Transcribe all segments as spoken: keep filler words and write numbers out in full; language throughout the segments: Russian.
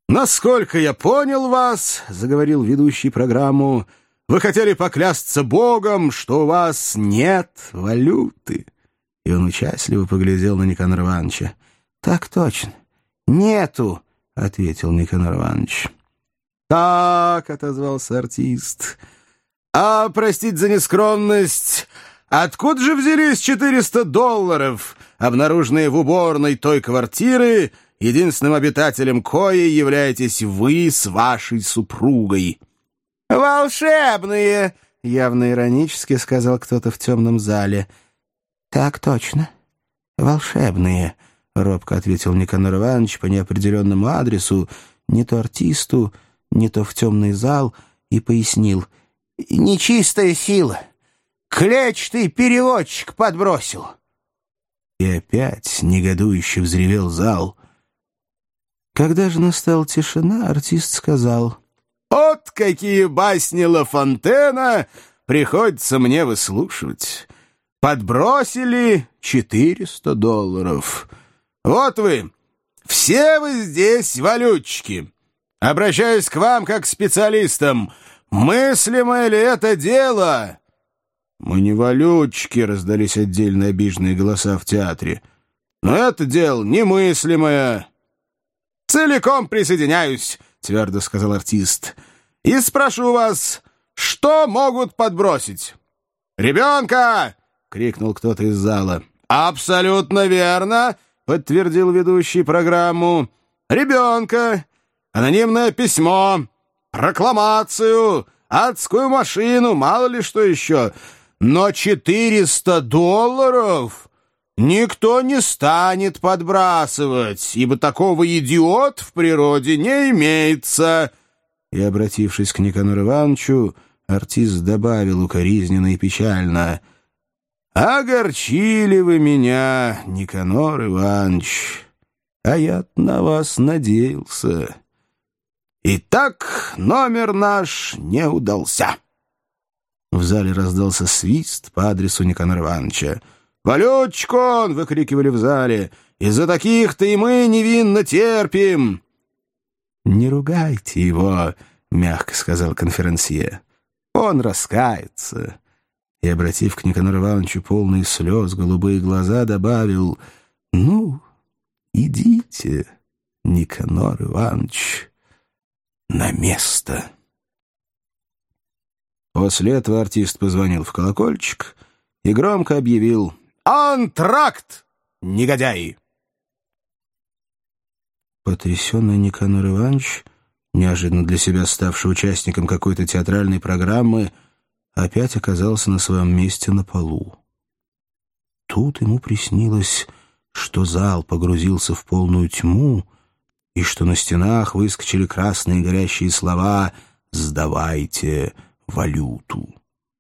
«Насколько я понял вас, — заговорил ведущий программу, — вы хотели поклясться Богом, что у вас нет валюты». И он участливо поглядел на Никанора Ивановича. «Так точно. Нету, — ответил Никанор Иванович. «Так, — отозвался артист, — а, простите за нескромность, откуда же взялись четыреста долларов, обнаруженные в уборной той квартиры, единственным обитателем коей являетесь вы с вашей супругой?» «Волшебные!» — явно иронически сказал кто-то в темном зале. «Так точно. Волшебные», — робко ответил Никанор Иванович по неопределенному адресу, не то артисту, не то в темный зал, и пояснил. «Нечистая сила. Клетчатый переводчик подбросил». И опять негодующе взревел зал. Когда же настала тишина, артист сказал: «Вот какие басни Ла Фонтена приходится мне выслушивать. Подбросили четыреста долларов. Вот вы, все вы здесь валютчики. Обращаюсь к вам как к специалистам. Мыслимо ли это дело?» «Мы не валютчики», — раздались отдельно обиженные голоса в театре. «Но это дело немыслимое». «Целиком присоединяюсь», — твердо сказал артист. «И спрошу вас, что могут подбросить?» «Ребенка!» — крикнул кто-то из зала. «Абсолютно верно», — подтвердил ведущий программу. «Ребенка, анонимное письмо, прокламацию, адскую машину, мало ли что еще. Но четыреста долларов никто не станет подбрасывать, ибо такого идиота в природе не имеется». И, обратившись к Никанору Ивановичу, артист добавил укоризненно и печально: «Огорчили вы меня, Никанор Иванович, а я на вас надеялся. Итак, номер наш не удался». В зале раздался свист по адресу Никанора Ивановича. «Валютчик он!» — выкрикивали в зале. «Из-за таких-то и мы невинно терпим!» «Не ругайте его!» — мягко сказал конферансье. «Он раскается!» И, обратив к Никанору Ивановичу полные слез голубые глаза, добавил: «Ну, идите, Никанор Иванович, на место». После этого артист позвонил в колокольчик и громко объявил: «Антракт, негодяи!» Потрясенный Никанор Иванович, неожиданно для себя ставший участником какой-то театральной программы, опять оказался на своем месте на полу. Тут ему приснилось, что зал погрузился в полную тьму и что на стенах выскочили красные горящие слова «Сдавайте валюту».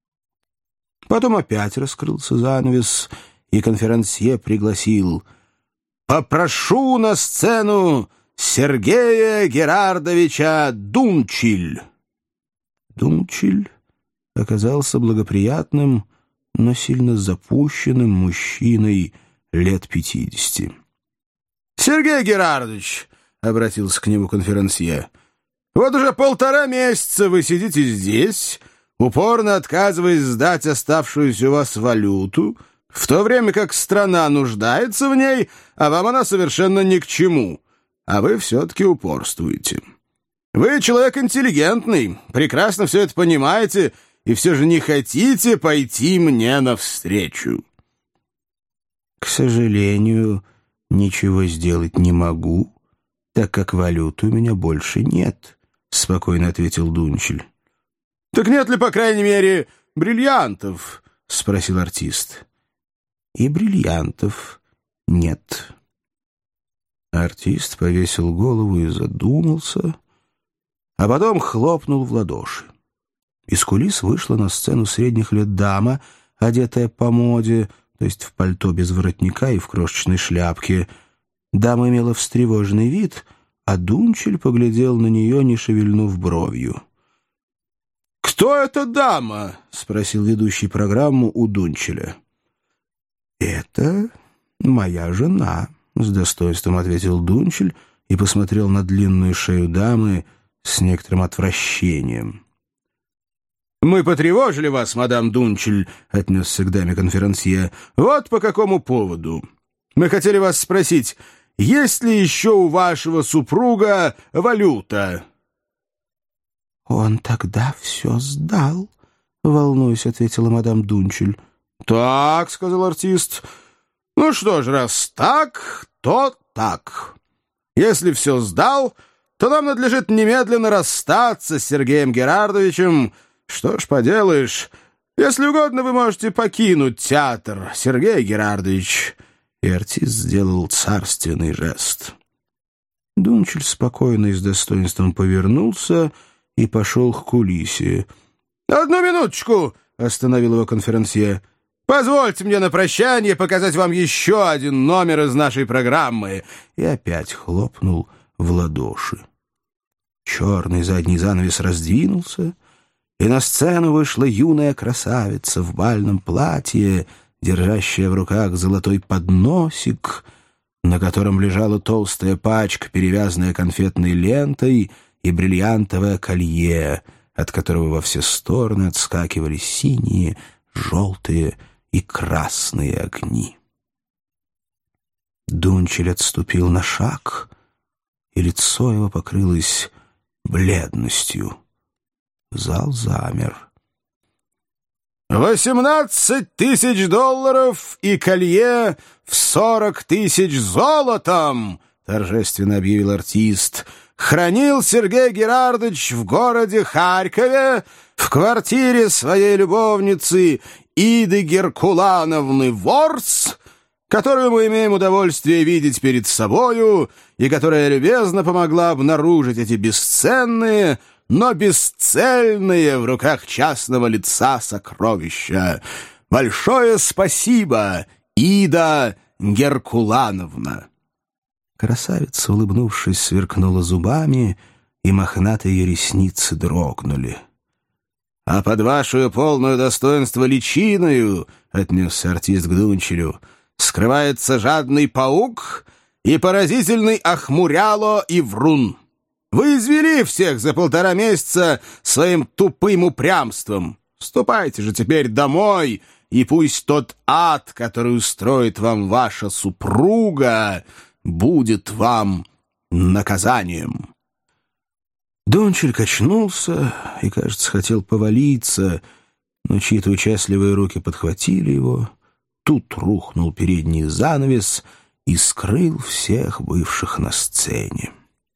Потом опять раскрылся занавес, и конферансье пригласил: «Попрошу на сцену Сергея Герардовича Дунчиль». Дунчиль оказался благоприятным, но сильно запущенным мужчиной лет пятидесяти. «Сергей Герардович», — обратился к нему конферансье, — «вот уже полтора месяца вы сидите здесь, упорно отказываясь сдать оставшуюся у вас валюту, в то время как страна нуждается в ней, а вам она совершенно ни к чему, а вы все-таки упорствуете. Вы человек интеллигентный, прекрасно все это понимаете, и все же не хотите пойти мне навстречу». «К сожалению, ничего сделать не могу, так как валюты у меня больше нет», — спокойно ответил Дунчиль. «Так нет ли, по крайней мере, бриллиантов?» — спросил артист. «И бриллиантов нет». Артист повесил голову и задумался, а потом хлопнул в ладоши. Из кулис вышла на сцену средних лет дама, одетая по моде, то есть в пальто без воротника и в крошечной шляпке. Дама имела встревоженный вид, а Дунчиль поглядел на нее, не шевельнув бровью. «Кто эта дама?» — спросил ведущий программу у Дунчиля. «Это моя жена», — с достоинством ответил Дунчиль и посмотрел на длинную шею дамы с некоторым отвращением. «Мы потревожили вас, мадам Дунчель», — отнесся к даме конферансье. «Вот по какому поводу. Мы хотели вас спросить, есть ли еще у вашего супруга валюта?» «Он тогда все сдал», — волнуясь, ответила мадам Дунчель. «Так», — сказал артист. «Ну что ж, раз так, то так. Если все сдал, то нам надлежит немедленно расстаться с Сергеем Герардовичем. Что ж поделаешь, если угодно, вы можете покинуть театр, Сергей Герардович». И артист сделал царственный жест. Дунчель спокойно и с достоинством повернулся и пошел к кулисе. «Одну минуточку!» — остановил его конферансье. «Позвольте мне на прощание показать вам еще один номер из нашей программы». И опять хлопнул в ладоши. Черный задний занавес раздвинулся, и на сцену вышла юная красавица в бальном платье, держащая в руках золотой подносик, на котором лежала толстая пачка, перевязанная конфетной лентой, и бриллиантовое колье, от которого во все стороны отскакивали синие, желтые и красные огни. Дунчель отступил на шаг, и лицо его покрылось бледностью. Зал замер. «Восемнадцать тысяч долларов и колье в сорок тысяч золотом!» — торжественно объявил артист. «Хранил Сергей Герардович в городе Харькове в квартире своей любовницы Иды Геркулановны Ворс, которую мы имеем удовольствие видеть перед собою и которая любезно помогла обнаружить эти бесценные, но бесцельные в руках частного лица сокровища. Большое спасибо, Ида Геркулановна!» Красавица, улыбнувшись, сверкнула зубами, и мохнатые ее ресницы дрогнули. «А под вашу полную достоинство личиною, — отнесся артист к Дунчелю, — скрывается жадный паук и поразительный охмуряло и врун. Вы извели всех за полтора месяца своим тупым упрямством. Ступайте же теперь домой, и пусть тот ад, который устроит вам ваша супруга, будет вам наказанием». Дунчель качнулся и, кажется, хотел повалиться, но чьи-то участливые руки подхватили его. Тут рухнул передний занавес и скрыл всех бывших на сцене.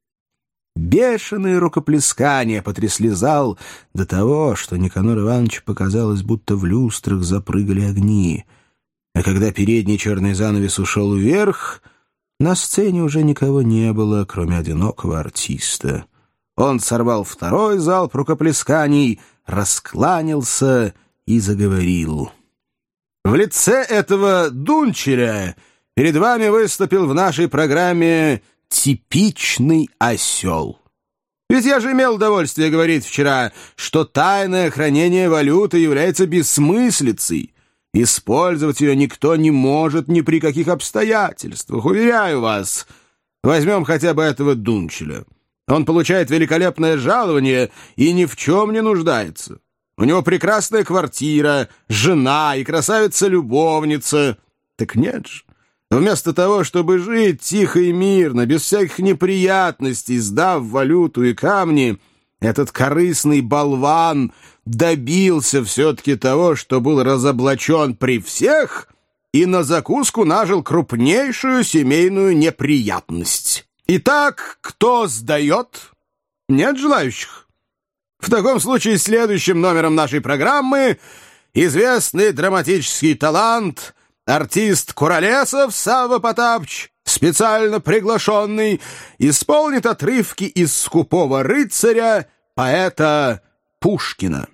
Бешеные рукоплескания потрясли зал до того, что Никанору Ивановичу показалось, будто в люстрах запрыгали огни. А когда передний черный занавес ушел вверх, на сцене уже никого не было, кроме одинокого артиста. Он сорвал второй залп рукоплесканий, раскланялся и заговорил. «В лице этого Дунчеля перед вами выступил в нашей программе типичный осел. Ведь я же имел удовольствие говорить вчера, что тайное хранение валюты является бессмыслицей. Использовать ее никто не может ни при каких обстоятельствах, уверяю вас. Возьмем хотя бы этого Дунчеля. Он получает великолепное жалование и ни в чем не нуждается. У него прекрасная квартира, жена и красавица-любовница. Так нет же. Вместо того, чтобы жить тихо и мирно, без всяких неприятностей, сдав валюту и камни, этот корыстный болван добился все-таки того, что был разоблачен при всех и на закуску нажил крупнейшую семейную неприятность. Итак, кто сдает? Нет желающих? В таком случае следующим номером нашей программы известный драматический талант, артист Куролесов Савва Потапыч, специально приглашенный, исполнит отрывки из «Скупого рыцаря» поэта Пушкина.